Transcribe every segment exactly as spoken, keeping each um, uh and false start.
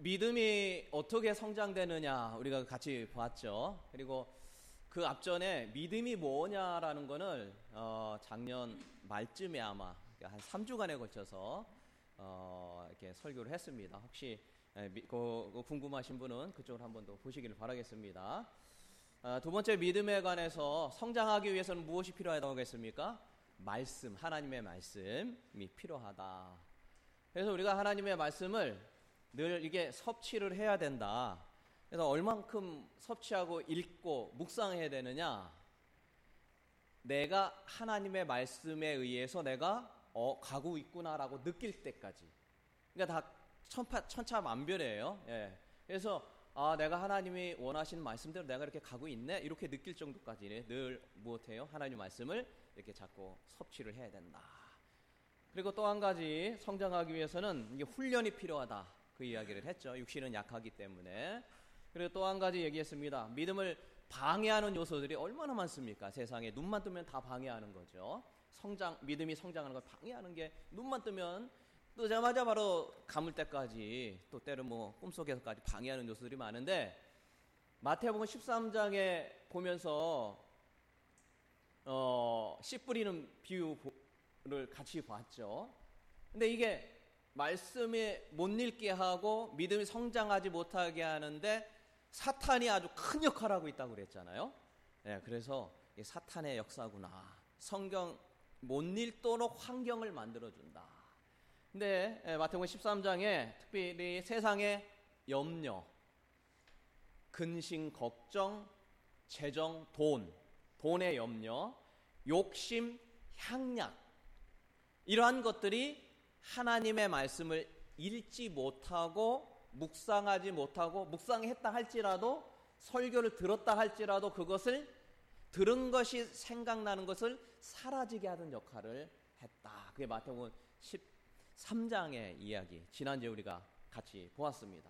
믿음이 어떻게 성장되느냐 우리가 같이 봤죠. 그리고 그 앞전에 믿음이 뭐냐라는 거는 어 작년 말쯤에 아마 한 삼 주간에 걸쳐서 어 이렇게 설교를 했습니다. 혹시 예, 미, 그, 그 궁금하신 분은 그쪽을 한번 더 보시기를 바라겠습니다. 아, 두 번째, 믿음에 관해서 성장하기 위해서는 무엇이 필요하다고 하겠습니까? 말씀, 하나님의 말씀이 필요하다. 그래서 우리가 하나님의 말씀을 늘 이게 섭취를 해야 된다. 그래서 얼만큼 섭취하고 읽고 묵상해야 되느냐? 내가 하나님의 말씀에 의해서 내가 어, 가고 있구나라고 느낄 때까지. 그러니까 다 천파, 천차만별이에요. 예. 그래서 아, 내가 하나님이 원하시는 말씀대로 내가 이렇게 가고 있네, 이렇게 느낄 정도까지 늘 무엇해요? 하나님 말씀을 이렇게 자꾸 섭취를 해야 된다. 그리고 또 한 가지, 성장하기 위해서는 이게 훈련이 필요하다, 그 이야기를 했죠. 육신은 약하기 때문에. 그리고 또 한 가지 얘기했습니다. 믿음을 방해하는 요소들이 얼마나 많습니까? 세상에 눈만 뜨면 다 방해하는 거죠. 성장, 믿음이 성장하는 걸 방해하는 게, 눈만 뜨면 뜨자마자 바로 감을 때까지, 또 때로 뭐 꿈속에서까지 방해하는 요소들이 많은데, 마태복음 십삼 장에 보면서 어, 씨 뿌리는 비유를 같이 봤죠. 근데 이게 말씀이 못 읽게 하고 믿음이 성장하지 못하게 하는데 사탄이 아주 큰 역할을 하고 있다고 그랬잖아요. 네, 그래서 이 사탄의 역사구나. 성경 못 읽도록 환경을 만들어준다. 근데 마태복음 십삼 장에 특별히 세상의 염려, 근심, 걱정, 재정, 돈, 돈의 염려, 욕심, 향락, 이러한 것들이 하나님의 말씀을 읽지 못하고 묵상하지 못하고, 묵상했다 할지라도, 설교를 들었다 할지라도 그것을 들은 것이 생각나는 것을 사라지게 하는 역할을 했다. 그게 마태복음 십삼 장의 이야기, 지난주에 우리가 같이 보았습니다.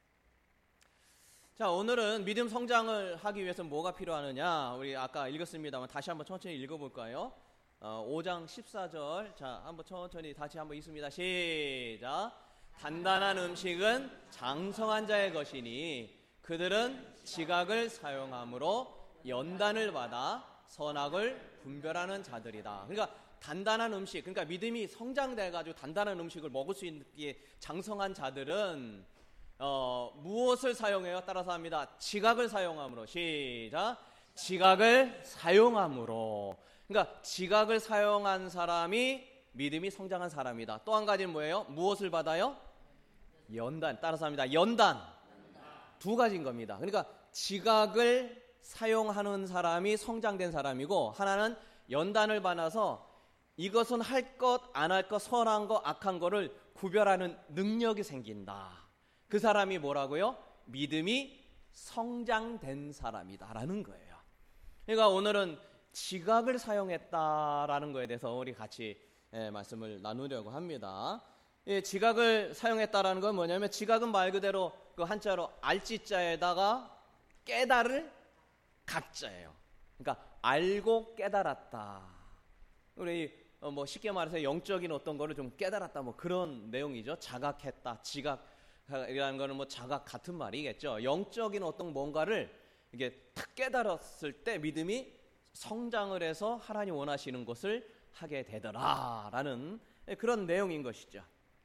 자, 오늘은 믿음 성장을 하기 위해서 뭐가 필요하느냐, 우리 아까 읽었습니다만 다시 한번 천천히 읽어볼까요? 어, 오 장 십사 절, 자, 한번 천천히 다시 한번 읽습니다. 시작. 단단한 음식은 장성한 자의 것이니 그들은 지각을 사용함으로 연단을 받아 선악을 분별하는 자들이다. 그러니까 단단한 음식, 그러니까 믿음이 성장돼가지고 단단한 음식을 먹을 수 있는 장성한 자들은 어, 무엇을 사용해요? 따라서 합니다. 지각을 사용함으로. 시작. 지각을 사용함으로. 그러니까 지각을 사용한 사람이 믿음이 성장한 사람이다. 또 한 가지는 뭐예요? 무엇을 받아요? 연단. 따라서 합니다. 연단. 두 가지인 겁니다. 그러니까 지각을 사용하는 사람이 성장된 사람이고, 하나는 연단을 받아서 이것은 할 것, 안 할 것, 선한 거, 악한 거를 구별하는 능력이 생긴다. 그 사람이 뭐라고요? 믿음이 성장된 사람이다라는 거예요. 그러니까 오늘은 지각을 사용했다라는 거에 대해서 우리 같이 예, 말씀을 나누려고 합니다. 예, 지각을 사용했다라는 건 뭐냐면, 지각은 말 그대로 그 한자로 알지자에다가 깨달을 각자예요. 그러니까 알고 깨달았다. 우리 어, 뭐 쉽게 말해서 영적인 어떤 거를 좀 깨달았다, 뭐 그런 내용이죠. 자각했다, 지각이라는 거는 뭐 자각 같은 말이겠죠. 영적인 어떤 뭔가를 이게 탁 깨달았을 때 믿음이 성장을 해서 하나님 원하시는 것을 하게 되더라라는 그런 내용인 것이죠.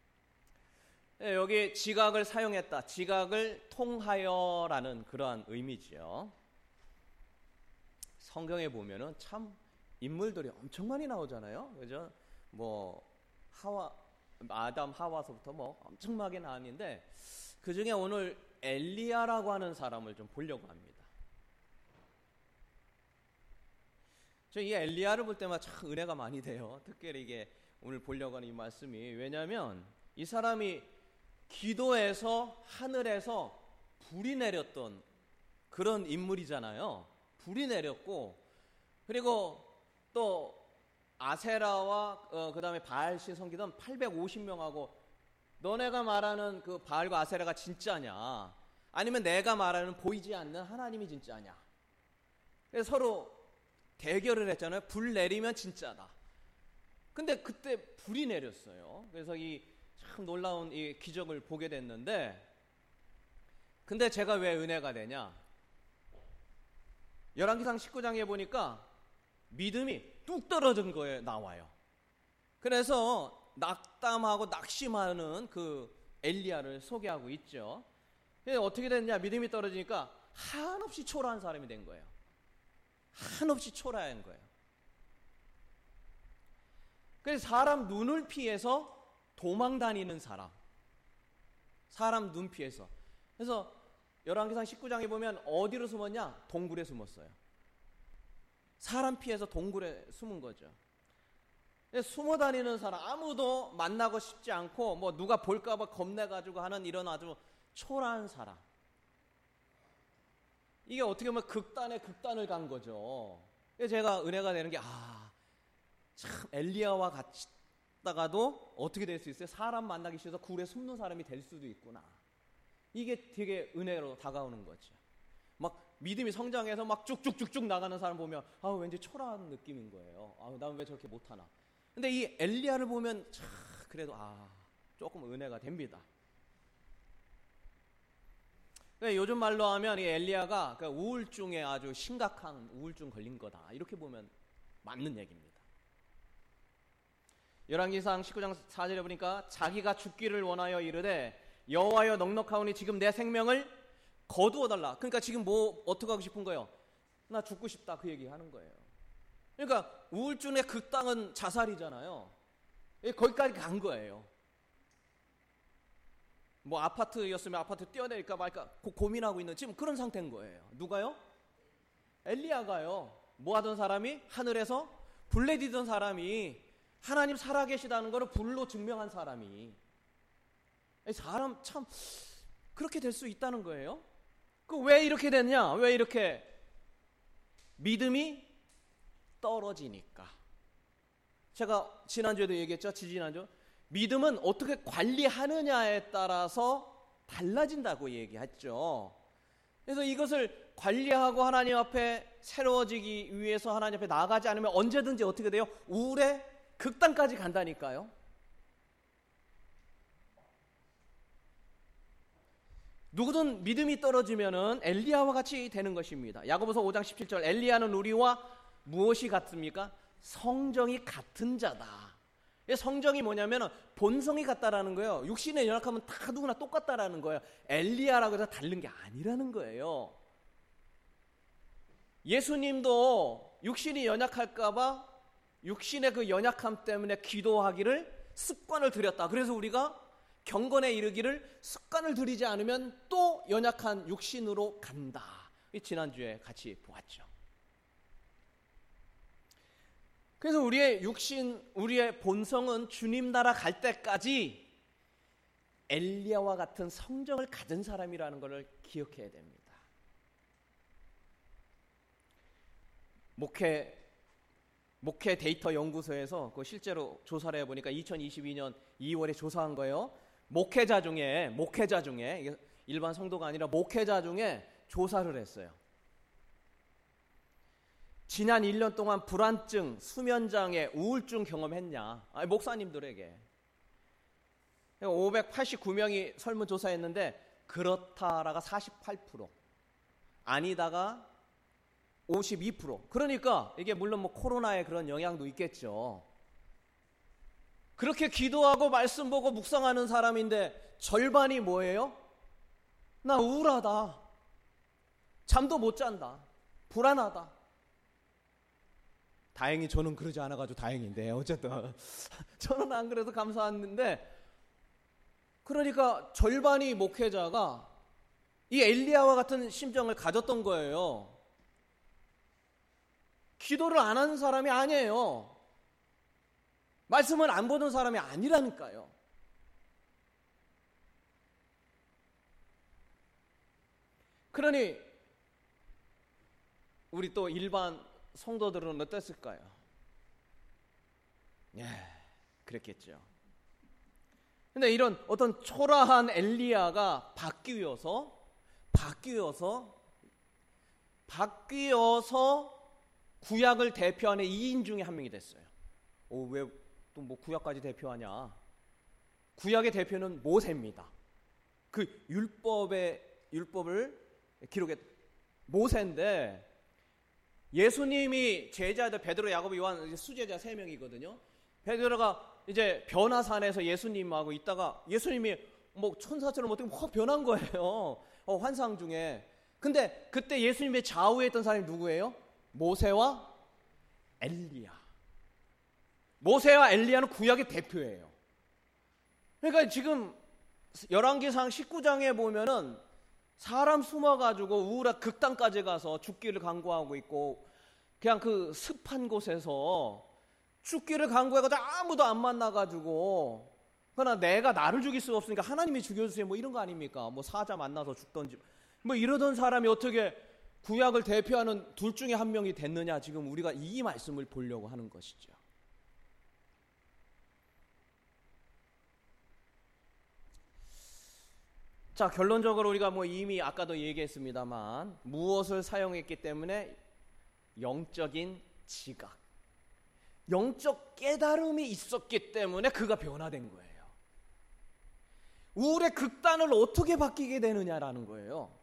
여기 지각을 사용했다, 지각을 통하여라는 그러한 의미죠. 성경에 보면은 참 인물들이 엄청 많이 나오잖아요. 그죠? 뭐 하와, 아담 하와서부터 뭐 엄청나게 나왔는데, 그 중에 오늘 엘리야라고 하는 사람을 좀 보려고 합니다. 저 이 엘리야를 볼 때마다 참 은혜가 많이 돼요. 특별히 이게 오늘 보려고 하는 이 말씀이, 왜냐하면 이 사람이 기도에서 하늘에서 불이 내렸던 그런 인물이잖아요. 불이 내렸고, 그리고 또 아세라와 어, 그 다음에 바알 신 섬기던 팔백오십 명하고, 너네가 말하는 그 바알과 아세라가 진짜냐, 아니면 내가 말하는 보이지 않는 하나님이 진짜냐. 그래서 서로 대결을 했잖아요. 불 내리면 진짜다. 근데 그때 불이 내렸어요. 그래서 이 참 놀라운 이 기적을 보게 됐는데, 근데 제가 왜 은혜가 되냐? 열왕기상 십구 장에 보니까 믿음이 뚝 떨어진 거에 나와요. 그래서 낙담하고 낙심하는 그 엘리야를 소개하고 있죠. 어떻게 됐냐? 믿음이 떨어지니까 한없이 초라한 사람이 된 거예요. 한없이 초라한 거예요. 그래서 사람 눈을 피해서 도망 다니는 사람. 사람 눈 피해서. 그래서 열왕기상 십구 장에 보면 어디로 숨었냐? 동굴에 숨었어요. 사람 피해서 동굴에 숨은 거죠. 숨어 다니는 사람, 아무도 만나고 싶지 않고 뭐 누가 볼까봐 겁내가지고 하는 이런 아주 초라한 사람. 이게 어떻게 보면 극단의 극단을 간 거죠. 그래서 제가 은혜가 되는 게, 아, 참 엘리야와 같다가도 어떻게 될 수 있어요? 사람 만나기 싫어서 굴에 숨는 사람이 될 수도 있구나. 이게 되게 은혜로 다가오는 거죠. 막 믿음이 성장해서 막 쭉쭉쭉쭉 나가는 사람 보면 아, 왠지 초라한 느낌인 거예요. 아, 난 왜 저렇게 못하나. 근데 이 엘리야를 보면 참 그래도 아, 조금 은혜가 됩니다. 요즘 말로 하면 이 엘리야가 우울증에 아주 심각한 우울증 걸린 거다, 이렇게 보면 맞는 얘기입니다. 열왕기상 십구 장 사 절에 보니까 자기가 죽기를 원하여 이르되 여호와여 넉넉하오니 지금 내 생명을 거두어 달라. 그러니까 지금 뭐 어떻게 하고 싶은 거예요? 나 죽고 싶다, 그 얘기 하는 거예요. 그러니까 우울증의 극당은 자살이잖아요. 거기까지 간 거예요. 뭐 아파트였으면 아파트 뛰어내릴까 말까 고, 고민하고 있는 지금 그런 상태인 거예요. 누가요? 엘리야가요. 뭐 하던 사람이? 하늘에서 불 내리던 사람이 하나님 살아계시다는 것을 불로 증명한 사람이. 사람 참 그렇게 될 수 있다는 거예요. 그 왜 이렇게 됐냐? 왜 이렇게 믿음이 떨어지니까. 제가 지난주에도 얘기했죠. 지지난주. 믿음은 어떻게 관리하느냐에 따라서 달라진다고 얘기했죠. 그래서 이것을 관리하고 하나님 앞에 새로워지기 위해서 하나님 앞에 나아가지 않으면 언제든지 어떻게 돼요? 우울의 극단까지 간다니까요. 누구든 믿음이 떨어지면은 엘리야와 같이 되는 것입니다. 야고보서 오 장 십칠 절, 엘리야는 우리와 무엇이 같습니까? 성정이 같은 자다. 성정이 뭐냐면 본성이 같다라는 거예요. 육신에 연약하면 다 누구나 똑같다라는 거예요. 엘리야라고 해서 다른 게 아니라는 거예요. 예수님도 육신이 연약할까봐 육신의 그 연약함 때문에 기도하기를 습관을 들였다. 그래서 우리가 경건에 이르기를 습관을 들이지 않으면 또 연약한 육신으로 간다. 지난주에 같이 보았죠. 그래서 우리의 육신, 우리의 본성은 주님 나라 갈 때까지 엘리야와 같은 성정을 가진 사람이라는 것을 기억해야 됩니다. 목회 목회 데이터 연구소에서 그 실제로 조사를 해보니까 이천이십이 년 이월에 조사한 거예요. 목회자 중에 목회자 중에 일반 성도가 아니라 목회자 중에 조사를 했어요. 지난 일 년 동안 불안증, 수면장애, 우울증 경험했냐? 아니, 목사님들에게 오백팔십구 명이 설문조사했는데 그렇다라가 사십팔 퍼센트, 아니다가 오십이 퍼센트. 그러니까 이게 물론 뭐 코로나의 그런 영향도 있겠죠. 그렇게 기도하고 말씀 보고 묵상하는 사람인데 절반이 뭐예요? 나 우울하다, 잠도 못 잔다, 불안하다. 다행히 저는 그러지 않아가지고 다행인데, 어쨌든 저는 안 그래서 감사했는데, 그러니까 절반이 목회자가 이 엘리야와 같은 심정을 가졌던 거예요. 기도를 안 하는 사람이 아니에요. 말씀을 안 보는 사람이 아니라니까요. 그러니 우리 또 일반 성도들은 어땠을까요? 예, 그랬겠죠. 근데 이런 어떤 초라한 엘리야가 바뀌어서 바뀌어서 바뀌어서 구약을 대표하는 이 인 중에 한 명이 됐어요. 오, 왜 또 뭐 구약까지 대표하냐? 구약의 대표는 모세입니다. 그 율법의 율법을 기록했 모세인데 예수님이 제자들 베드로, 야고보, 요한 수제자 세 명이거든요. 베드로가 이제 변화산에서 예수님하고 있다가 예수님이 뭐 천사처럼 어떻게 확 변한 거예요. 어, 환상 중에. 근데 그때 예수님의 좌우에 있던 사람이 누구예요? 모세와 엘리야. 모세와 엘리야는 구약의 대표예요. 그러니까 지금 열왕기상 십구 장에 보면은 사람 숨어가지고 우울한 극단까지 가서 죽기를 간구하고 있고, 그냥 그 습한 곳에서 죽기를 간구해가지고 아무도 안 만나가지고, 그러나 내가 나를 죽일 수 없으니까 하나님이 죽여주세요 뭐 이런 거 아닙니까? 뭐 사자 만나서 죽던지 뭐 이러던 사람이 어떻게 구약을 대표하는 둘 중에 한 명이 됐느냐. 지금 우리가 이 말씀을 보려고 하는 것이죠. 자, 결론적으로 우리가 뭐 이미 아까도 얘기했습니다만 무엇을 사용했기 때문에 영적인 지각, 영적 깨달음이 있었기 때문에 그가 변화된 거예요. 우울의 극단을 어떻게 바뀌게 되느냐라는 거예요.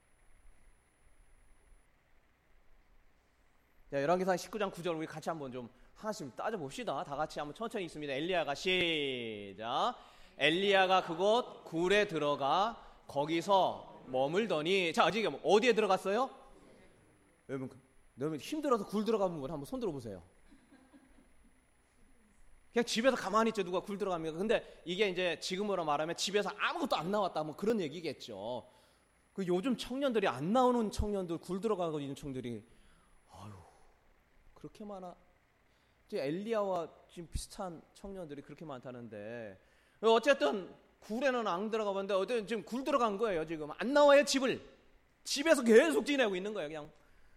자, 열왕기상 십구 장 구 절 우리 같이 한번 좀 하나씩 따져봅시다. 다 같이 한번 천천히 읽습니다. 엘리야가 시작. 엘리야가 그곳 굴에 들어가 거기서 머물더니, 자, 지금 어디에 들어갔어요? 여러분, 여러분 힘들어서 굴 들어가는 분 한번 손 들어보세요. 그냥 집에서 가만히 있죠. 누가 굴 들어갑니까? 근데 이게 이제 지금으로 말하면 집에서 아무것도 안 나왔다 뭐 그런 얘기겠죠. 그 요즘 청년들이 안 나오는 청년들, 굴 들어가고 있는 청년들이 아유 그렇게 많아. 이제 엘리야와 지금 비슷한 청년들이 그렇게 많다는데, 어쨌든 굴에는 안 들어가 봤는데 어쨌든 지금 굴 들어간 거예요. 지금 안 나와요. 집을 집에서 계속 지내고 있는 거예요. 그냥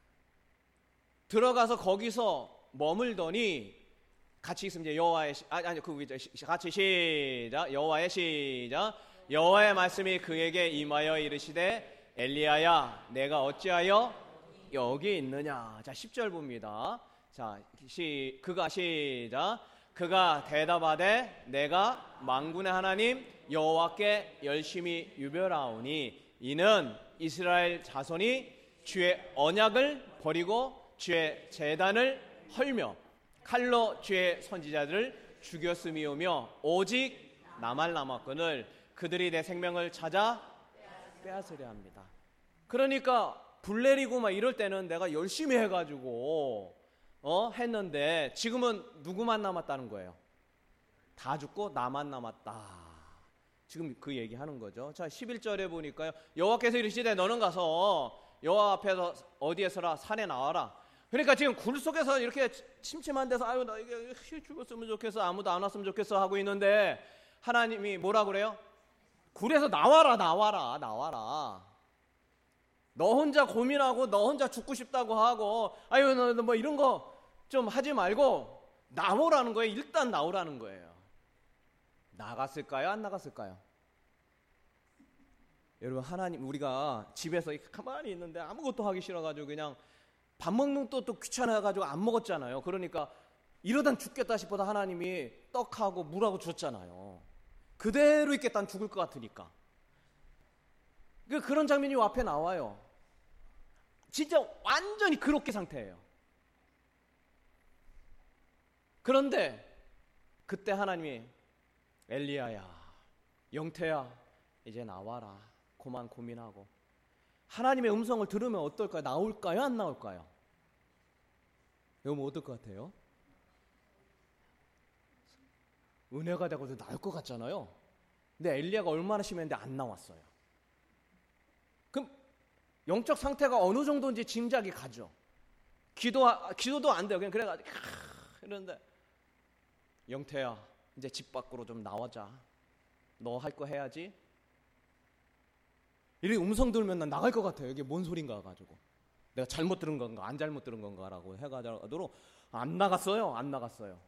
들어가서 거기서 머물더니, 같이 있으면 이제 여호와의 시, 아니 아니 그 같이 시작. 여호와의 시작. 여호와의 말씀이 그에게 임하여 이르시되 엘리야야 내가 어찌하여 여기 있느냐. 자, 십 절 봅니다. 자, 시 그가 시작. 그가 대답하되 내가 만군의 하나님 여호와께 열심히 유별하오니 이는 이스라엘 자손이 주의 언약을 버리고 주의 제단을 헐며 칼로 주의 선지자들을 죽였음이오며 오직 나만 남았거늘 그들이 내 생명을 찾아 빼앗으려 합니다. 그러니까 불 내리고 막 이럴 때는 내가 열심히 해가지고 어 했는데 지금은 누구만 남았다는 거예요? 다 죽고 나만 남았다. 지금 그 얘기하는 거죠. 자, 십일 절에 보니까요. 여호와께서 이르시되 너는 가서 여호와 앞에서 어디에 서라? 산에 나와라. 그러니까 지금 굴 속에서 이렇게 침침한 데서 아유 나 이게 죽었으면 좋겠어, 아무도 안 왔으면 좋겠어 하고 있는데 하나님이 뭐라 그래요? 굴에서 나와라 나와라 나와라. 너 혼자 고민하고 너 혼자 죽고 싶다고 하고 아유 너 뭐 이런 거 좀 하지 말고 나오라는 거예요. 일단 나오라는 거예요. 나갔을까요? 안 나갔을까요? 여러분, 하나님, 우리가 집에서 가만히 있는데 아무것도 하기 싫어가지고 그냥 밥 먹는 것도 또 귀찮아가지고 안 먹었잖아요. 그러니까 이러다 죽겠다 싶어서 하나님이 떡하고 물하고 줬잖아요. 그대로 있겠다는 죽을 것 같으니까. 그런 장면이 앞에 나와요. 진짜 완전히 그렇게 상태예요. 그런데 그때 하나님이 엘리야야, 영태야, 이제 나와라. 그만 고민하고. 하나님의 음성을 들으면 어떨까요? 나올까요? 안 나올까요? 여러분 어떨 것 같아요? 은혜가 되고도 나올 것 같잖아요. 근데 엘리야가 얼마나 심했는데 안 나왔어요. 그럼 영적 상태가 어느 정도인지 짐작이 가죠. 기도, 기도도 안 돼요. 그냥 그래가지고 이러는데 영태야 이제 집 밖으로 좀 나와자. 너 할 거 해야지. 이렇게 음성 들으면 난 나갈 것 같아요. 이게 뭔 소린가 가지고 내가 잘못 들은 건가 안 잘못 들은 건가라고 해가지고 안 나갔어요. 안 나갔어요.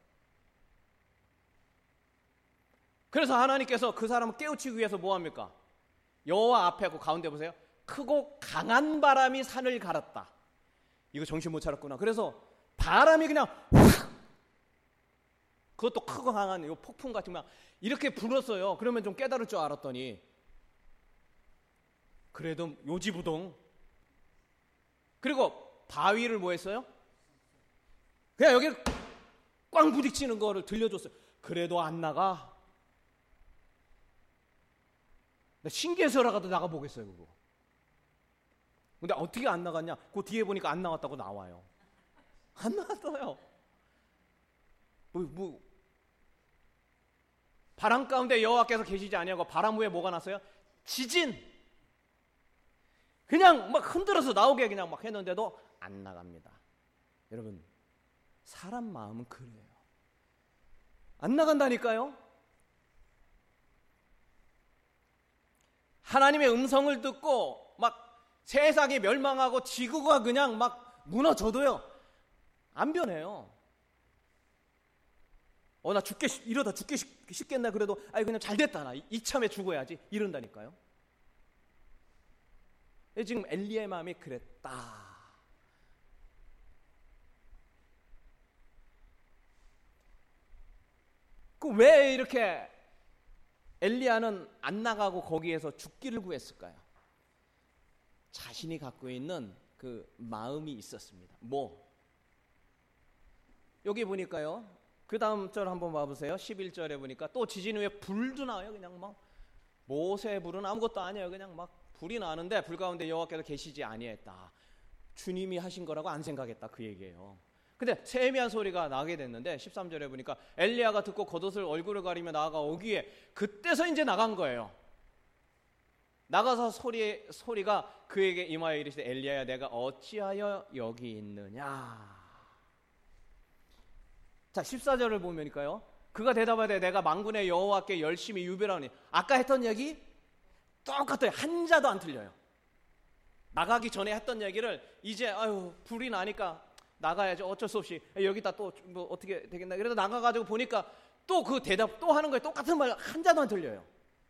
그래서 하나님께서 그 사람을 깨우치기 위해서 뭐합니까? 여호와 앞에 그 가운데 보세요. 크고 강한 바람이 산을 갈았다. 이거 정신 못 차렸구나. 그래서 바람이 그냥 확, 그것도 크고 강한 이 폭풍 같은 막 이렇게 불었어요. 그러면 좀 깨달을 줄 알았더니 그래도 요지부동. 그리고 바위를 뭐 했어요? 그냥 여기 꽝 부딪히는 거를 들려줬어요. 그래도 안 나가. 신기해서라도 나가보겠어요 그거. 근데 어떻게 안 나갔냐? 그 뒤에 보니까 안 나왔다고 나와요. 안 나왔어요. 뭐, 뭐 바람 가운데 여호와께서 계시지 아니하고 바람 후에 뭐가 났어요? 지진. 그냥 막 흔들어서 나오게 그냥 막 했는데도 안 나갑니다. 여러분, 사람 마음은 그래요. 안 나간다니까요. 하나님의 음성을 듣고 막 세상이 멸망하고 지구가 그냥 막 무너져도요, 안 변해요. 어, 나 죽게, 이러다 죽게 싶겠나 그래도, 아이, 그냥 잘 됐다. 나 이참에 죽어야지. 이런다니까요. 지금 엘리야의 마음이 그랬다. 그 왜 이렇게 엘리야는 안 나가고 거기에서 죽기를 구했을까요? 자신이 갖고 있는 그 마음이 있었습니다. 뭐? 여기 보니까요, 그 다음 절 한번 봐보세요. 십일 절에 보니까 또 지진 후에 불도 나와요. 그냥 막 모세의 불은 아무것도 아니에요. 그냥 막 불이 나는데 불 가운데 여호와께서 계시지 아니했다. 주님이 하신 거라고 안 생각했다, 그 얘기예요. 근데 세미한 소리가 나게 됐는데 십삼 절에 보니까 엘리야가 듣고 겉옷을 얼굴을 가리며 나아가 오기에 그때서 이제 나간 거예요. 나가서 소리, 소리가 그에게 임하여 이르시되 엘리야야 내가 어찌하여 여기 있느냐. 자, 십사 절을 보면니까요, 그가 대답하되 내가 만군의 여호와께 열심히 유별하니. 아까 했던 얘기 똑같아요. 한 자도 안 틀려요. 나가기 전에 했던 얘기를 이제 아유 불이 나니까 나가야지 어쩔 수 없이 여기다 또 뭐 어떻게 되겠나. 그래도 나가가지고 보니까 또 그 대답 또 하는 거예요. 똑같은 말 한 자도 안 틀려요.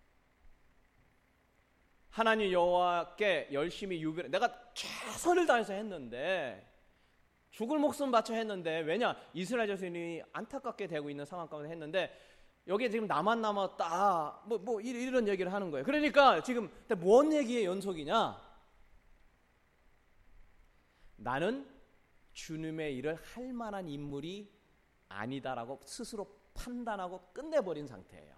하나님 여호와께 열심히 유별, 내가 최선을 다해서 했는데, 죽을 목숨 바쳐 했는데, 왜냐 이스라엘 자손이 안타깝게 되고 있는 상황 가운데 했는데 여기에 지금 나만 남았다 뭐, 뭐 이런 얘기를 하는 거예요. 그러니까 지금 뭔 얘기의 연속이냐? 나는 주님의 일을 할 만한 인물이 아니다라고 스스로 판단하고 끝내버린 상태예요.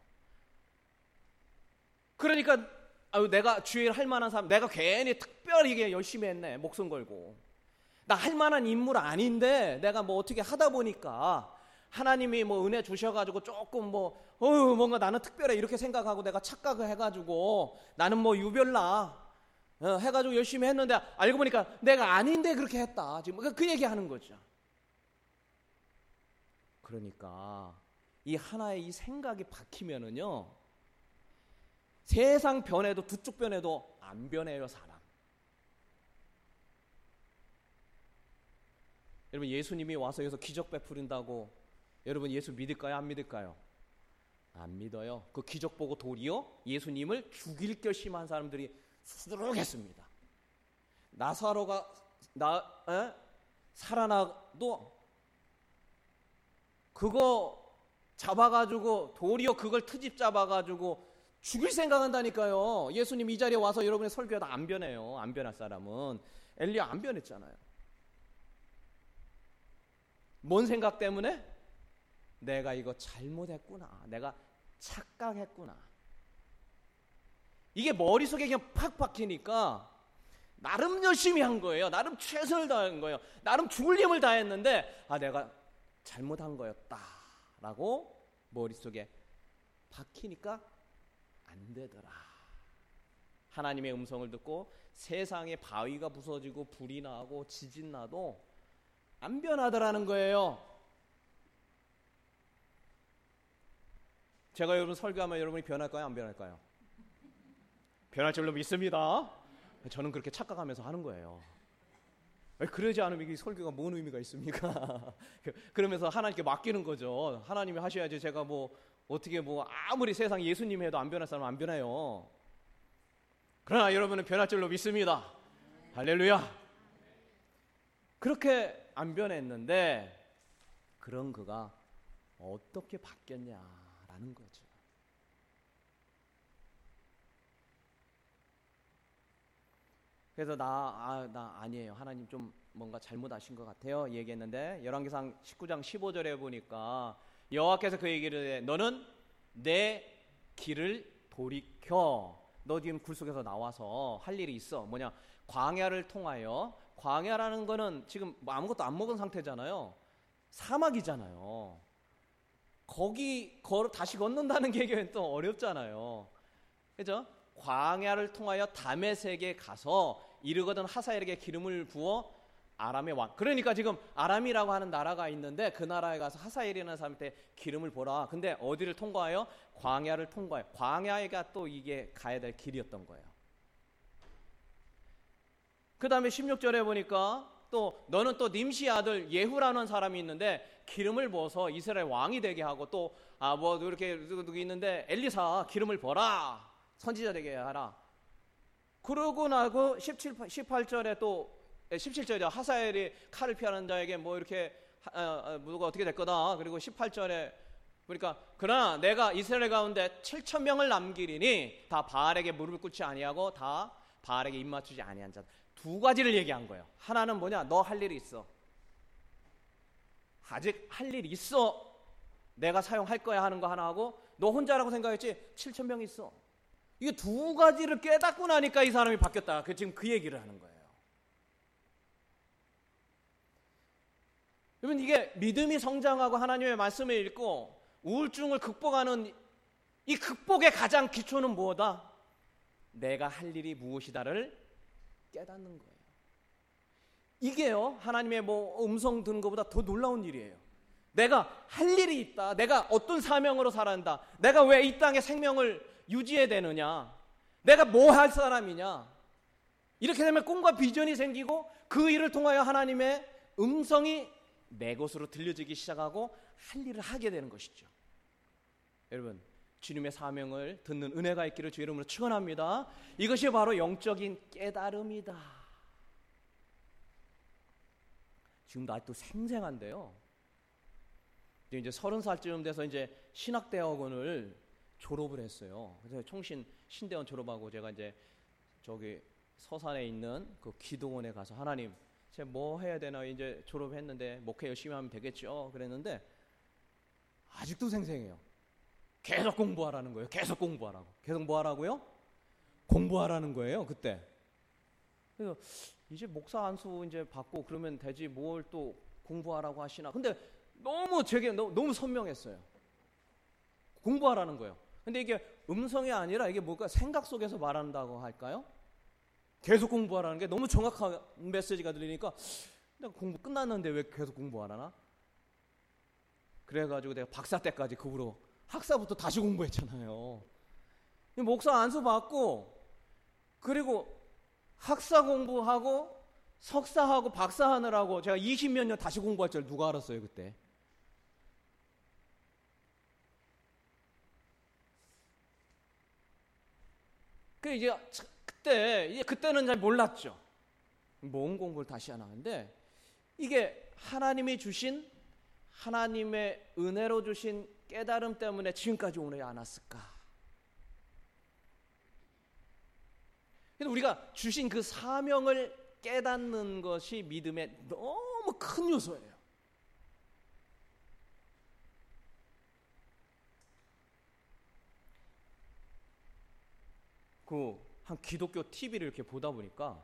그러니까 아유, 내가 주의 일 할 만한 사람, 내가 괜히 특별히 열심히 했네, 목숨 걸고. 나 할 만한 인물 아닌데 내가 뭐 어떻게 하다 보니까 하나님이 뭐 은혜 주셔가지고 조금 뭐 어휴 뭔가 나는 특별해 이렇게 생각하고 내가 착각을 해가지고 나는 뭐 유별나 어, 해가지고 열심히 했는데 알고 보니까 내가 아닌데 그렇게 했다. 지금 그 얘기하는 거죠. 그러니까 이 하나의 이 생각이 박히면은요, 세상 변해도 두 쪽 변해도 안 변해요, 사람. 여러분, 예수님이 와서 여기서 기적 베푸린다고 여러분 예수 믿을까요? 안 믿을까요? 안 믿어요. 그 기적 보고 도리어 예수님을 죽일 결심한 사람들이 수두룩했습니다. 나사로가 나 에? 살아나도 그거 잡아가지고 도리어 그걸 트집 잡아가지고 죽일 생각한다니까요. 예수님 이 자리에 와서 여러분의 설교하다 안 변해요. 안 변할 사람은. 엘리야 안 변했잖아요. 뭔 생각 때문에? 내가 이거 잘못했구나. 내가 착각했구나. 이게 머릿속에 그냥 팍 박히니까 나름 열심히 한 거예요. 나름 최선을 다한 거예요. 나름 죽을 힘을 다했는데 아 내가 잘못한 거였다라고 머릿속에 박히니까 안 되더라. 하나님의 음성을 듣고 세상에 바위가 부서지고 불이 나고 지진 나도 안 변하더라는 거예요. 제가 여러분 설교하면 여러분이 변할까요? 안 변할까요? 변할 줄로 믿습니다. 저는 그렇게 착각하면서 하는 거예요. 그러지 않으면 이 설교가 뭔 의미가 있습니까? 그러면서 하나님께 맡기는 거죠. 하나님이 하셔야지 제가 뭐 어떻게 뭐 아무리 세상 예수님 해도 안 변할 사람은 안 변해요. 그러나 여러분은 변할 줄로 믿습니다. 할렐루야. 그렇게 안 변했는데 그런 그가 어떻게 바뀌었냐라는 거죠. 그래서 나, 아, 나 아니에요. 하나님 좀 뭔가 잘못하신 것 같아요. 얘기했는데 열왕기상 십구 장 십오 절에 보니까 여호와께서 그 얘기를 해. 너는 내 길을 돌이켜. 너 지금 굴 속에서 나와서 할 일이 있어. 뭐냐? 광야를 통하여, 광야라는 거는 지금 아무것도 안 먹은 상태잖아요. 사막이잖아요. 거기 걸어 다시 걷는다는 게 또 어렵잖아요. 그죠? 광야를 통하여 다메섹에 가서 이르거든 하사엘에게 기름을 부어 아람의 왕. 그러니까 지금 아람이라고 하는 나라가 있는데 그 나라에 가서 하사엘이라는 사람한테 기름을 보라. 근데 어디를 통과하여? 광야를 통과해. 광야가 또 이게 가야 될 길이었던 거예요. 그 다음에 십육 절에 보니까 또 너는 또 님시 아들 예후라는 사람이 있는데 기름을 부어서 이스라엘 왕이 되게 하고 또 아 뭐 이렇게 누구 있는데 엘리사 기름을 부어라. 선지자 되게 하라. 그러고 나고 십칠, 십팔 절에 또 십칠 절에 하사엘이 칼을 피하는 자에게 뭐 이렇게 어, 누가 어떻게 될 거다. 그리고 십팔 절에 그러니까 그러나 내가 이스라엘 가운데 칠천 명을 남기리니 다 바알에게 무릎을 꿇지 아니하고 다 바알에게 입 맞추지 아니한 자. 두 가지를 얘기한 거예요. 하나는 뭐냐? 너 할 일이 있어. 아직 할 일이 있어. 내가 사용할 거야 하는 거 하나 하고 너 혼자라고 생각했지? 칠천 명이 있어. 이게 두 가지를 깨닫고 나니까 이 사람이 바뀌었다. 그 지금 그 얘기를 하는 거예요. 여러분 이게 믿음이 성장하고 하나님의 말씀을 읽고 우울증을 극복하는 이 극복의 가장 기초는 뭐다? 내가 할 일이 무엇이다를 깨닫는 거예요. 이게요 하나님의 뭐 음성 듣는 것보다 더 놀라운 일이에요. 내가 할 일이 있다. 내가 어떤 사명으로 살아간다. 내가 왜 이 땅에 생명을 유지해야 되느냐. 내가 뭐 할 사람이냐. 이렇게 되면 꿈과 비전이 생기고 그 일을 통하여 하나님의 음성이 내 것으로 들려지기 시작하고 할 일을 하게 되는 것이죠. 여러분 주님의 사명을 듣는 은혜가 있기를 주 이름으로 축원합니다. 이것이 바로 영적인 깨달음이다. 지금도 아직도 생생한데요. 이제 서른 살쯤 돼서 이제 신학대학원을 졸업을 했어요. 그래서 총신 신대원 졸업하고 제가 이제 저기 서산에 있는 그 기도원에 가서 하나님, 제가 뭐 해야 되나 이제 졸업했는데 목회 열심히 하면 되겠죠. 그랬는데 아직도 생생해요. 계속 공부하라는 거예요. 계속 공부하라고. 계속 뭐 하라고요? 공부하라는 거예요. 그때. 그래서 이제 목사 안수 이제 받고 그러면 되지 뭘 또 공부하라고 하시나. 근데 너무 제게 너무, 너무 선명했어요. 공부하라는 거예요. 근데 이게 음성이 아니라 이게 뭔가 생각 속에서 말한다고 할까요? 계속 공부하라는 게 너무 정확한 메시지가 들리니까 내가 공부 끝났는데 왜 계속 공부하라나? 그래가지고 내가 박사 때까지 그 후로 학사부터 다시 공부했잖아요. 목사 안수 받고 그리고 학사 공부하고 석사하고 박사 하느라고 제가 이십몇 년 다시 공부할 줄 누가 알았어요 그때. 그 이제 그때 이제 그때는 잘 몰랐죠. 뭔 공부를 다시 하나 하는데 이게 하나님이 주신 하나님의 은혜로 주신 깨달음 때문에 지금까지 오늘 안 왔을까? 그래서 우리가 주신 그 사명을 깨닫는 것이 믿음의 너무 큰 요소예요. 그 한 기독교 티비를 이렇게 보다 보니까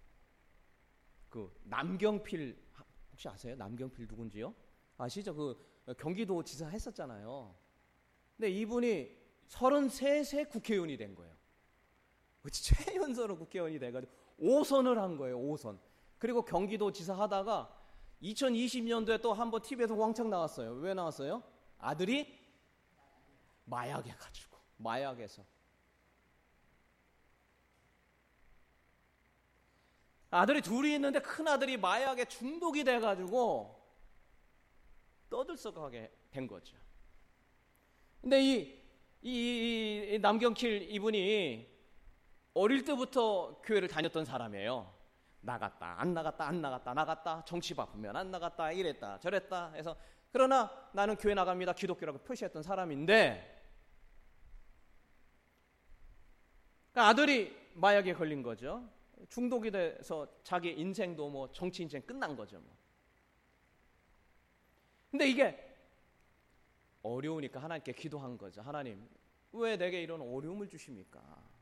그 남경필 혹시 아세요? 남경필 누군지요? 아시죠? 그 경기도 지사 했었잖아요. 근데 이분이 서른세 세 국회의원이 된 거예요. 최연소로 국회의원이 돼가지고 오 선을 한 거예요. 오 선. 그리고 경기도 지사 하다가 이천이십 년도에 또 한 번 티비에서 왕창 나왔어요. 왜 나왔어요? 아들이 마약에 가지고 마약에서 아들이 둘이 있는데 큰 아들이 마약에 중독이 돼가지고 떠들썩하게 된 거죠. 근데 이, 이, 이 남경필 이분이 어릴 때부터 교회를 다녔던 사람이에요. 나갔다 안 나갔다 안 나갔다 나갔다 정치 바쁘면 안 나갔다 이랬다 저랬다 해서 그러나 나는 교회 나갑니다 기독교라고 표시했던 사람인데 아들이 마약에 걸린 거죠. 중독이 돼서 자기 인생도 뭐 정치 인생 끝난 거죠. 뭐. 근데 이게 어려우니까 하나님께 기도한 거죠. 하나님, 왜 내게 이런 어려움을 주십니까?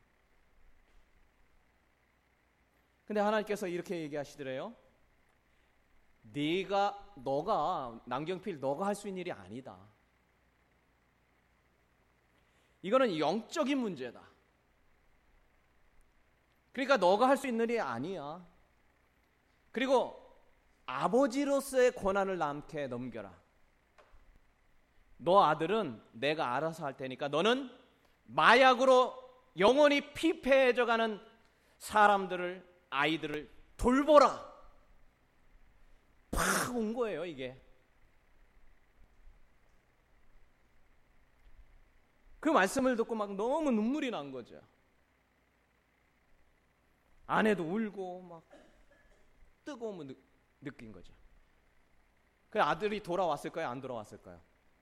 근데 하나님께서 이렇게 얘기하시더래요. 네가 너가 남경필 너가 할 수 있는 일이 아니다. 이거는 영적인 문제다. 그러니까 너가 할 수 있는 일이 아니야. 그리고 아버지로서의 권한을 남께 넘겨라. 너 아들은 내가 알아서 할 테니까 너는 마약으로 영원히 피폐해져가는 사람들을, 아이들을 돌보라. 팍 온 거예요, 이게. 그 말씀을 듣고 막 너무 눈물이 난 거죠. 아내도 울고 막 뜨거움을 느, 느낀 거죠. 그 아들이 돌아왔을까요? 안 돌아왔을까요?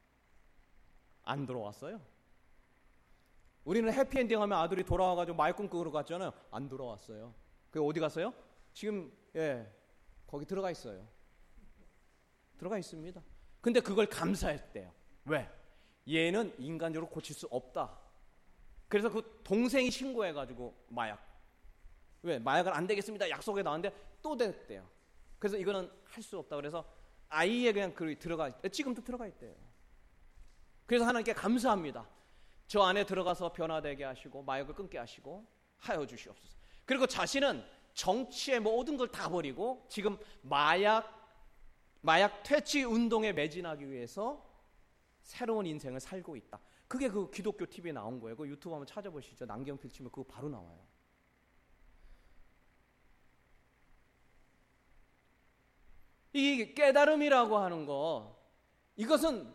안 돌아왔어요. 우리는 해피엔딩 하면 아들이 돌아와가지고 마약 끊으러 갔잖아요. 안 돌아왔어요. 그 어디 갔어요? 지금 예 거기 들어가 있어요. 들어가 있습니다. 근데 그걸 감사했대요. 왜? 얘는 인간적으로 고칠 수 없다. 그래서 그 동생이 신고해가지고 마약. 왜? 마약을 안 되겠습니다. 약속에 나왔는데 또 됐대요. 그래서 이거는 할 수 없다. 그래서 아이에 그냥 그 들어가 지금도 들어가 있대요. 그래서 하나님께 감사합니다. 저 안에 들어가서 변화되게 하시고 마약을 끊게 하시고 하여 주시옵소서. 그리고 자신은 정치의 모든 걸 다 버리고 지금 마약 마약 퇴치 운동에 매진하기 위해서 새로운 인생을 살고 있다. 그게 그 기독교 티비에 나온 거예요. 그 유튜브 한번 찾아보시죠. 남경필 치면 그거 바로 나와요. 이 깨달음이라고 하는 거, 이것은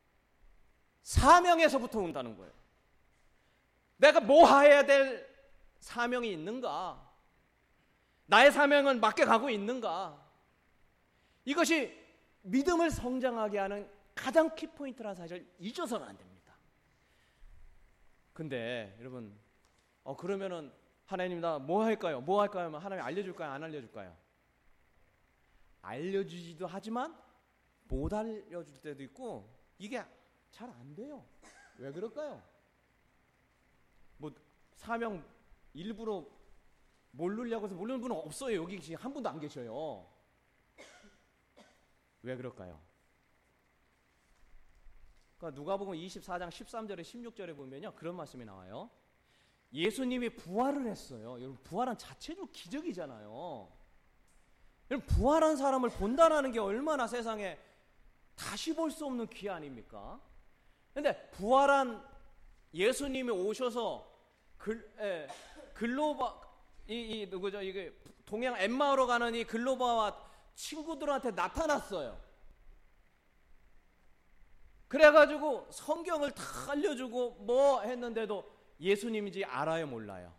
사명에서부터 온다는 거예요. 내가 뭐 해야 될 사명이 있는가? 나의 사명은 맞게 가고 있는가? 이것이 믿음을 성장하게 하는 가장 키포인트라는 사실을 잊어서는 안 됩니다. 근데 여러분, 어 그러면은 하나님 나 뭐 할까요? 뭐 할까요? 하면 하나님 알려줄까요? 안 알려줄까요? 알려주지도 하지만 못 알려줄 때도 있고 이게 잘 안 돼요. 왜 그럴까요? 뭐 사명 일부러 모르려고 해서 모르는 분은 없어요. 여기 지금 한 분도 안 계셔요. 왜 그럴까요? 그러니까 누가복음 이십사 장 십삼 절에 십육 절에 보면요, 그런 말씀이 나와요. 예수님이 부활을 했어요. 여러분, 부활한 자체도 기적이잖아요. 여러분, 부활한 사람을 본다는 게 얼마나 세상에 다시 볼 수 없는 기회 아닙니까? 근데 부활한 예수님이 오셔서 글, 에, 글로바 이, 이 누구죠? 이게 동양 엠마오로 가는 이 글로바와 친구들한테 나타났어요. 그래가지고 성경을 다 알려주고 뭐 했는데도 예수님인지 알아요, 몰라요?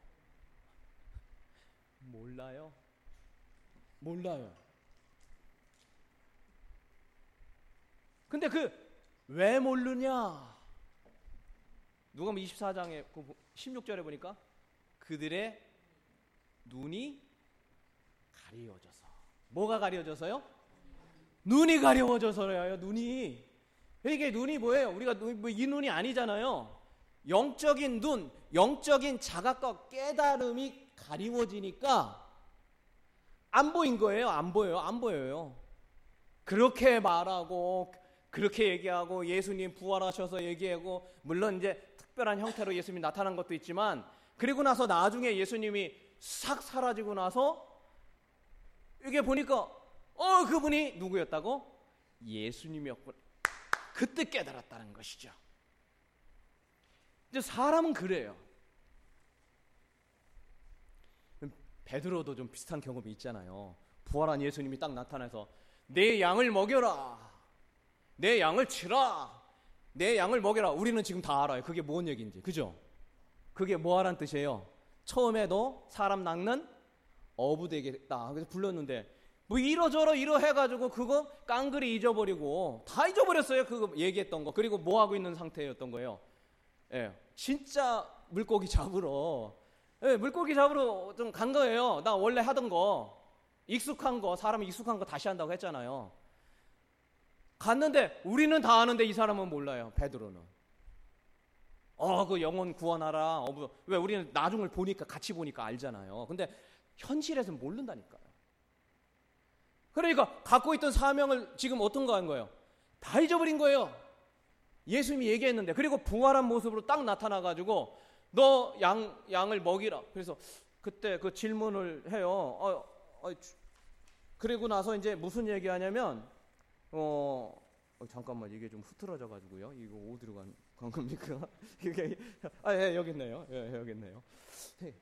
몰라요. 몰라요. 근데 그 왜 모르냐? 누가복음 이십사 장에 십육 절에 보니까 그들의 눈이 가려워져서. 뭐가 가려워져서요? 눈이 가려워져서요. 눈이. 이게 눈이 뭐예요? 우리가 뭐 이 눈이 아니잖아요. 영적인 눈, 영적인 자각과 깨달음이 가리워지니까 안 보인 거예요. 안 보여요. 안 보여요. 그렇게 말하고 그렇게 얘기하고 예수님 부활하셔서 얘기하고 물론 이제 특별한 형태로 예수님이 나타난 것도 있지만 그리고 나서 나중에 예수님이 싹 사라지고 나서 이게 보니까 어 그분이 누구였다고? 예수님이었구나. 그때 깨달았다는 것이죠. 이제 사람은 그래요. 베드로도 좀 비슷한 경험이 있잖아요. 부활한 예수님이 딱 나타나서 내 양을 먹여라. 내 양을 치라. 내 양을 먹여라. 우리는 지금 다 알아요. 그게 뭔 얘기인지. 그죠? 그게 뭐하란 뜻이에요? 처음에 너 사람 낚는 어부 되겠다. 그래서 불렀는데 뭐 이러저러 이러해가지고 그거 깡그리 잊어버리고 다 잊어버렸어요. 그거 얘기했던 거. 그리고 뭐 하고 있는 상태였던 거예요? 예, 진짜 물고기 잡으러 예, 물고기 잡으러 좀 간 거예요. 나 원래 하던 거, 익숙한 거, 사람이 익숙한 거 다시 한다고 했잖아요. 갔는데 우리는 다 아는데 이 사람은 몰라요. 베드로는. 어, 그 영혼 구원하라. 어, 뭐, 왜 우리는 나중을 보니까 같이 보니까 알잖아요. 근데 현실에서는 모른다니까요. 그러니까 갖고 있던 사명을 지금 어떤 거 한 거예요? 다 잊어버린 거예요. 예수님이 얘기했는데. 그리고 부활한 모습으로 딱 나타나가지고 너 양, 양을 먹이라. 그래서 그때 그 질문을 해요. 어, 어, 그리고 나서 이제 무슨 얘기하냐면 어, 어 잠깐만 이게 좀 흐트러져 가지고요. 이거 어디로 간, 간 겁니까? 이게 아, 예, 여기 있네요. 예, 여기 있네요. 예.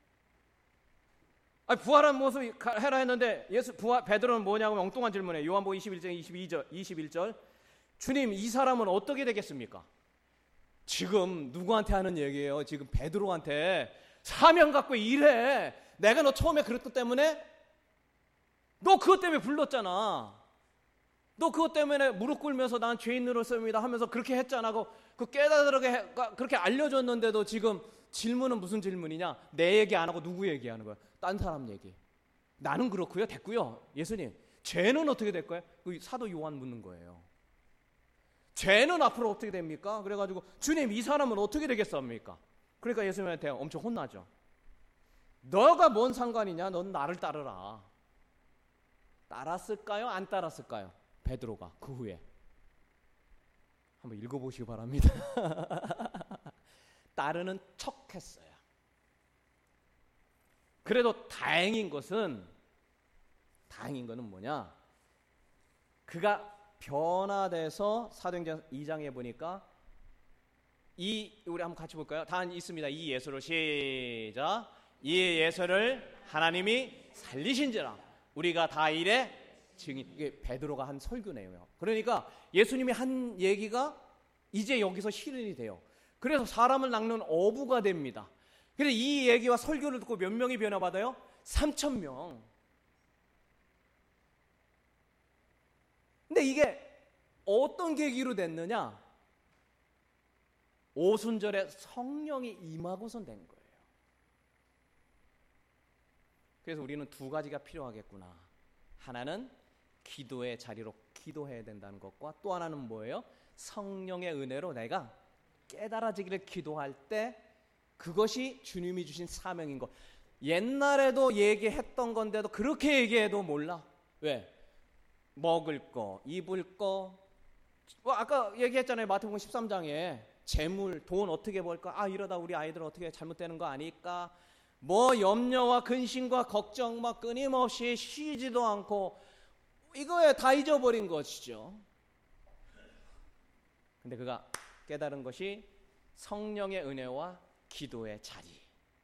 아, 부활한 모습 해라 했는데 예수 부활 베드로는 뭐냐고 엉뚱한 질문에 요한복음 이십일 장 이십이 절 이십일 절 주님 이 사람은 어떻게 되겠습니까? 지금 누구한테 하는 얘기예요? 지금 베드로한테 사명 갖고 일해. 내가 너 처음에 그랬기 때문에 너 그것 때문에 불렀잖아. 너 그것 때문에 무릎 꿇으면서 난 죄인으로서입니다 하면서 그렇게 했잖아. 그 깨달으게 그렇게 알려줬는데도 지금 질문은 무슨 질문이냐? 내 얘기 안 하고 누구 얘기하는 거야? 딴 사람 얘기. 나는 그렇고요. 됐고요. 예수님, 죄는 어떻게 될 거예요? 그 사도 요한 묻는 거예요. 죄는 앞으로 어떻게 됩니까? 그래가지고 주님 이 사람은 어떻게 되겠습니까? 그러니까 예수님한테 엄청 혼나죠. 너가 뭔 상관이냐? 넌 나를 따르라. 따랐을까요? 안 따랐을까요? 베드로가 그 후에 한번 읽어보시기 바랍니다. 따르는 척했어요. 그래도 다행인 것은 다행인 것은 뭐냐? 그가 변화돼서 사도행전 이 장에 보니까 이 우리 한번 같이 볼까요? 다 있습니다. 이 예수를 시작. 이 예수를 하나님이 살리신지라 우리가 다 이래 증인. 이게 베드로가 한 설교네요. 그러니까 예수님이 한 얘기가 이제 여기서 실현이 돼요. 그래서 사람을 낚는 어부가 됩니다. 그래서 이 얘기와 설교를 듣고 몇 명이 변화받아요? 삼천 명. 근데 이게 어떤 계기로 됐느냐? 오순절에 성령이 임하고선 된 거예요. 그래서 우리는 두 가지가 필요하겠구나. 하나는 기도의 자리로 기도해야 된다는 것과 또 하나는 뭐예요? 성령의 은혜로 내가 깨달아지기를 기도할 때 그것이 주님이 주신 사명인 것. 옛날에도 얘기했던 건데도 그렇게 얘기해도 몰라. 왜? 먹을 거, 입을 거. 뭐 아까 얘기했잖아요. 마태복음 십삼 장에 재물, 돈 어떻게 벌까? 아 이러다 우리 아이들 어떻게 잘못되는 거 아닐까? 뭐 염려와 근심과 걱정 막 끊임없이 쉬지도 않고 이거에 다 잊어버린 것이죠. 근데 그가 깨달은 것이 성령의 은혜와 기도의 자리.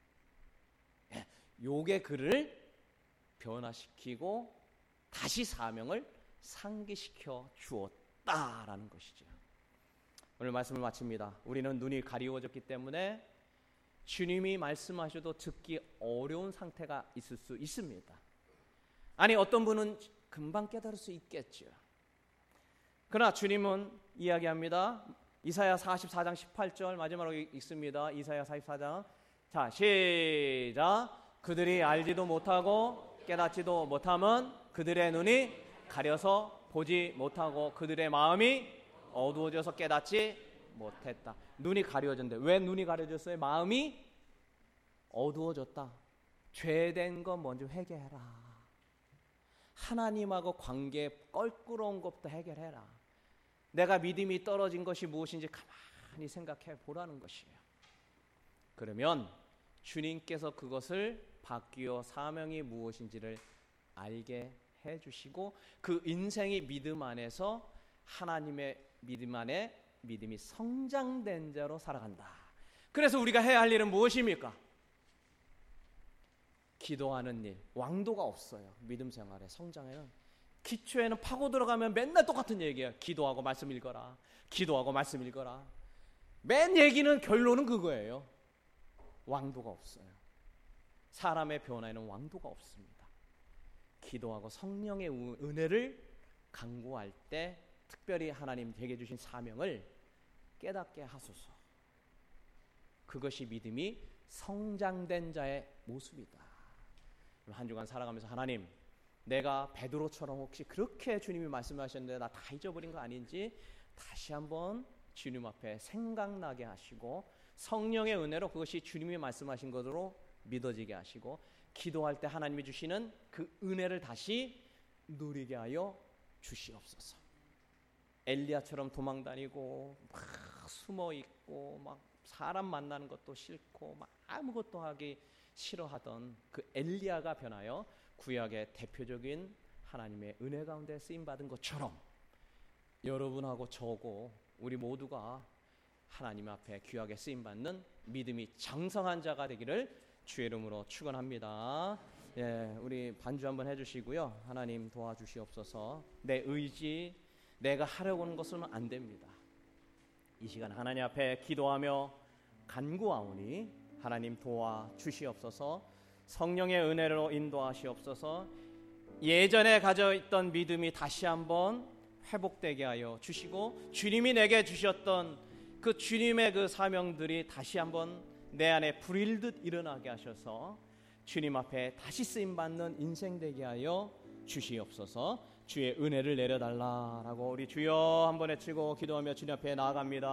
요게 그를 변화시키고 다시 사명을 상기시켜 주었다라는 것이죠. 오늘 말씀을 마칩니다. 우리는 눈이 가리워졌기 때문에 주님이 말씀하셔도 듣기 어려운 상태가 있을 수 있습니다. 아니 어떤 분은 금방 깨달을 수 있겠죠. 그러나 주님은 이야기합니다. 이사야 사십사 장 십팔 절 마지막으로 읽습니다. 이사야 사십사 장 자 시작. 그들이 알지도 못하고 깨닫지도 못함은 그들의 눈이 가려서 보지 못하고 그들의 마음이 어두워져서 깨닫지 못했다. 눈이 가려졌는데 왜 눈이 가려졌어요? 마음이 어두워졌다. 죄된 거 먼저 회개해라. 하나님하고 관계 껄끄러운 것부터 해결해라. 내가 믿음이 떨어진 것이 무엇인지 가만히 생각해 보라는 것이에요. 그러면 주님께서 그것을 바뀌어 사명이 무엇인지를 알게 해주시고 그 인생의 믿음 안에서 하나님의 믿음 안에 믿음이 성장된 자로 살아간다. 그래서 우리가 해야 할 일은 무엇입니까? 기도하는 일. 왕도가 없어요. 믿음 생활에 성장에는. 기초에는 파고 들어가면 맨날 똑같은 얘기예요. 기도하고 말씀 읽어라. 기도하고 말씀 읽어라. 맨 얘기는 결론은 그거예요. 왕도가 없어요. 사람의 변화에는 왕도가 없습니다. 기도하고 성령의 은혜를 간구할 때 특별히 하나님 제게 주신 사명을 깨닫게 하소서. 그것이 믿음이 성장된 자의 모습이다. 한 주간 살아가면서 하나님, 내가 베드로처럼 혹시 그렇게 주님이 말씀하셨는데 나 다 잊어버린 거 아닌지 다시 한번 주님 앞에 생각나게 하시고 성령의 은혜로 그것이 주님이 말씀하신 것으로 믿어지게 하시고 기도할 때 하나님이 주시는 그 은혜를 다시 누리게 하여 주시옵소서. 엘리야처럼 도망다니고 막 숨어 있고 막 사람 만나는 것도 싫고 막 아무것도 하기 싫어하던 그 엘리야가 변하여 구약의 대표적인 하나님의 은혜 가운데 쓰임 받은 것처럼 여러분하고 저고 우리 모두가 하나님 앞에 귀하게 쓰임 받는 믿음이 장성한 자가 되기를 주의 이름으로 축원합니다. 예, 우리 반주 한번 해주시고요. 하나님 도와주시옵소서. 내 의지, 내가 하려고 하는 것은 안 됩니다. 이 시간 하나님 앞에 기도하며 간구하오니 하나님 도와주시옵소서. 성령의 은혜로 인도하시옵소서. 예전에 가져있던 믿음이 다시 한번 회복되게 하여 주시고 주님이 내게 주셨던 그 주님의 그 사명들이 다시 한번 내 안에 불일듯 일어나게 하셔서 주님 앞에 다시 쓰임받는 인생 되게 하여 주시옵소서. 주의 은혜를 내려달라라고 우리 주여 한번 외치고 기도하며 주님 앞에 나아갑니다.